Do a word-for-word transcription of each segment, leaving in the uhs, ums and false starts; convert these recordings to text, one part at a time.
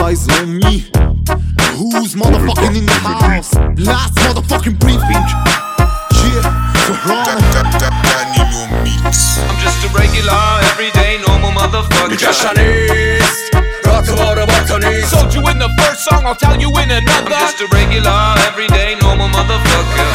eyes on me. Who's motherfucking in the house? Last motherfucking briefing. Yeah, Tehran. Danilo Mix. I'm just a regular, everyday, normal motherfucker. Sold you in the first song, I'll tell you in another. I'm just a regular, everyday, normal motherfucker.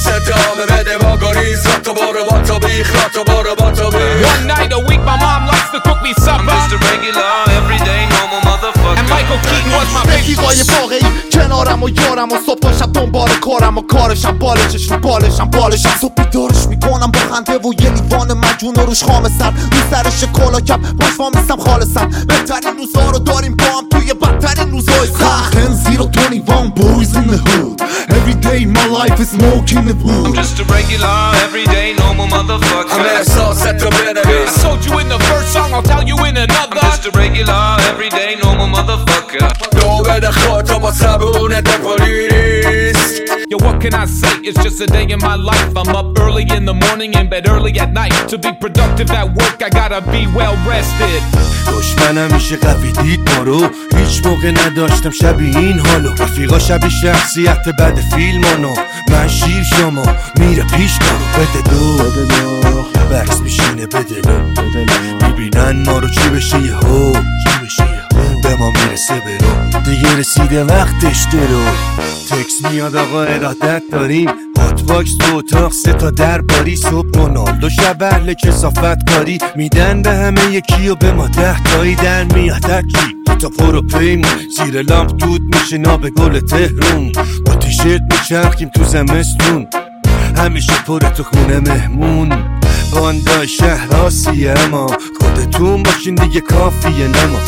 One night a week, my mom likes to cook me supper. I'm just a regular, everyday, normal motherfucker. And Michael Keaton was my رفیقای واقعی کنارم و یارم و صبح تا شب دنبال کارم و کارشم بالشش رو بالشم بالشم صبح بیدارش میکنم با خنده و یه لیوان مجون و روش خام سر رو سرش کلا کپ پشمام میستم خالصم بهترین روزا رو داریم با هم توی بدترین روزای سخت ten zero twenty-one boys in the hood. Every day my life is smoking the wood. I'm just a regular, everyday, normal motherfucker. I told you in the first song, I'll tell you in another. I'm just a regular, everyday, normal motherfucker. Yo, what can I say? It's just a day in my life. I'm up early in the morning, in bed early at night. To be productive at work, I gotta be well rested. دشمنم میشه قوی دید ما رو هیچ موقع نداشتم شبیه این حالو رفیقا شبیه شخصیت بد فیلمانو من شیر شما میره پیش کارو بده دو برس میشینه بده دو میبینن ما رو چی بشه یه هو چی بشه یه هو به ما میرسه برو دیگه رسیده وقتش درو تکس میاد آقا ارادت داریم هات باکس تو اتاق سه تا در باری صبح رونالدو شب اهل کثافت کاری میدن به همه یکی و به ما ده تایی در میاد کی دو تا پرو پیمون زیر لامپ دود میشه ناب گل تهرون با تیشرت میچرخیم تو زمستون همیشه پر تو خونه مهمون باندای شهر آسیه اما خودتون باشین دیگه کافیه نما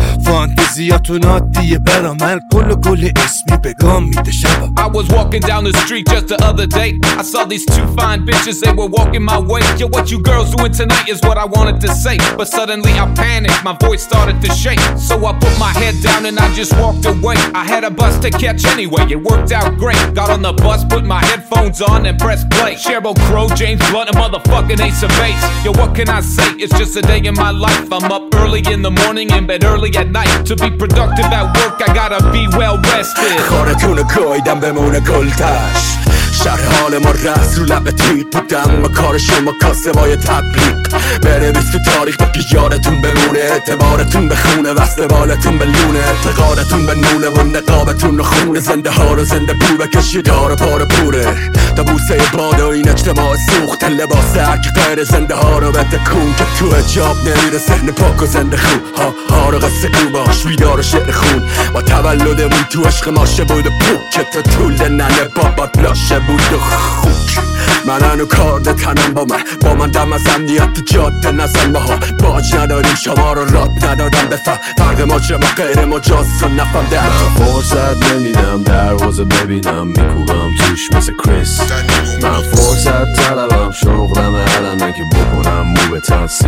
فانتزیاتون عادیه برا من کل و کل اسمی بگام میده شبا I was walking down the street just the other day. I saw these two fine bitches, they were walking my way. Yo, what you girls doing tonight is what I wanted to say. But suddenly I panicked, my voice started to shake. So I put my head down and I just walked away. I had a bus to catch anyway, it worked out great. Got on the bus, put my headphones on and pressed play. Sheryl Crow, James Blunt, and motherfucking Ace of Base. Yo, what can I say? It's just a day in my life. I'm up early in the morning, in bed early at night. To be productive at work, I gotta be well rested. خارتونو گایدم بمونه گلتش شرح حال ما رست رو لب تیپ بودم و کار شما کاسبای تبلیغ بنویس تو تاریخ با که یادتون بمونه اعتبارتون به خونه وصل بالتون به لونه اعتقادتون به نونه و نقابتون رو خونه زنده ها رو زنده پور بکشی دار پار پوره تا بوسه باد و این اجتماع سوخت لباس هرک غیر زنده ها رو بده کون که تو اجاب نمیره ذهن پاک و زنده خون ها ها رو قصه گو باش ویدار شعر خون با تولدمون تو عشق ماشه بود و پوک که تا طول ننه بابات لاشه بود و خوک من هنو کارده تنم با من با من دم از امنیت جاده نزن ماها باج نداریم شما رو راد ندادم بفهم فرق ما چه ما غیر مجاز و نفهم در من فرصت نمیدم دروازه ببینم میکوبم توش مثل کریس من فرصت طلبم شغلم علمه که بکنم مو به تنسیق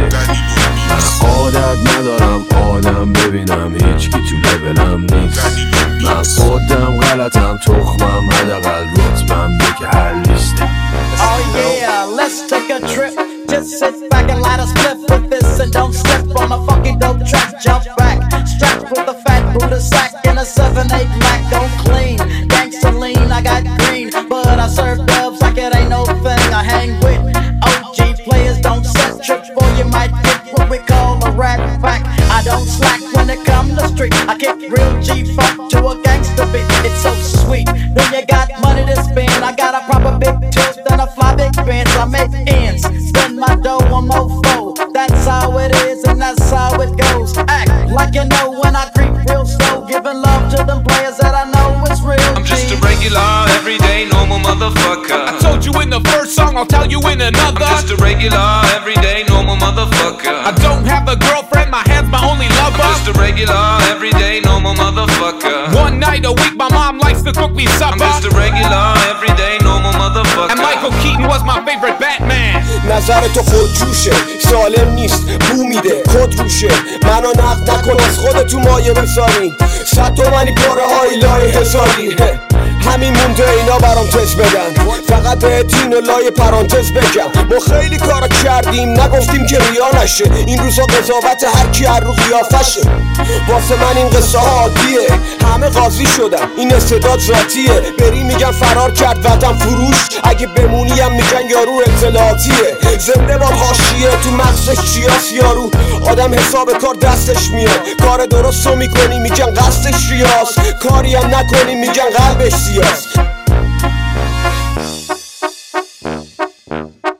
من عادت ندارم آدم ببینم هیچ کی تو لولم نیست من خودم غلطم تخمم حداقل رتبم یکی حل نیسته. Oh yeah, let's take a trip. Just sit back and light a split with this and don't step on a fucking dope track. Jump back, strapped with a fat Buddha sack and a seven eight Mac. Don't clean, gangsta lean. I got green, but I serve dubs like it ain't no thing. I hang with O G players. Don't set trips, boy. You might get what we call a rap pack. I don't slack when it come to street. I kick real G funk to a gangsta beat. It's so sweet. Then you got money to spend. I got a proper big tilt and a fly big bands. I make ends, spend my dough on mofo. That's how it is and that's how it goes. Act like you know when I creep real slow, giving love to them players that I know is real. I'm just a regular, everyday, normal motherfucker. I told you in the first song, I'll tell you in another. I'm just a regular, everyday, normal motherfucker. I don't have a girlfriend, my hand's my only lover. I'm just a regular, everyday, normal motherfucker. One night a week, my mom likes to cook me supper. I'm just a regular, everyday, normal motherfucker. And Michael Keaton was my favorite Batman. نظر تو خودجوشه سالم نیست بو میده خود روشه منو نقد نکن از خودتو مایه بسارین صد تومنی پاره های لای حسابی همین مونده اینا برام تز بدن. فقط بهت اینو لای پرانتز بگم ما خیلی کارا کردیم نگفتیم که ریا نشه. این روزا قضاوت هر کی هر رو قیافشه. واسه من این قصه عادیه، همه قاضی شدن این استعداد ذاتیه. بری میگن فرار کرد وطن فروش، اگه بمونی هم میگن یارو اطلاعاتیه. زنده باد حاشیه تو مغزش چیاس یارو، آدم حساب کار دستش میاد. کار درستو میکنی میگن قصدش ریاست، کاری هم نکنی میگن قلبش سیاست.